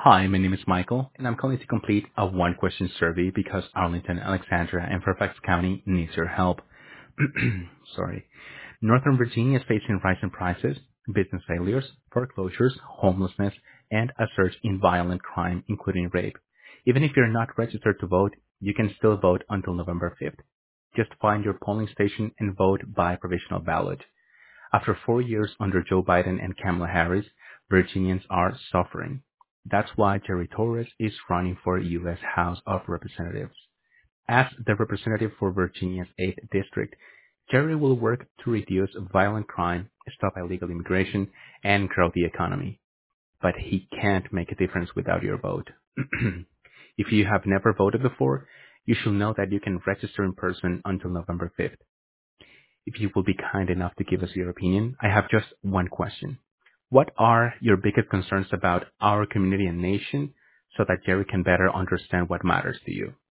Hi, my name is Michael, and I'm calling to complete a one-question survey because Arlington, Alexandria, and Fairfax County needs your help. Sorry. Northern Virginia is facing rising prices, business failures, foreclosures, homelessness, and a surge in violent crime, including rape. Even if you're not registered to vote, you can still vote until November 5th. Just find your polling station and vote by provisional ballot. After 4 years under Joe Biden and Kamala Harris, Virginians are suffering. That's why Jerry Torres is running for U.S. House of Representatives. As the representative for Virginia's 8th District, Jerry will work to reduce violent crime, stop illegal immigration, and grow the economy. But he can't make a difference without your vote. If you have never voted before, you should know that you can register in person until November 5th. If you will be kind enough to give us your opinion, I have just one question. What are your biggest concerns about our community and nation so that Jerry can better understand what matters to you?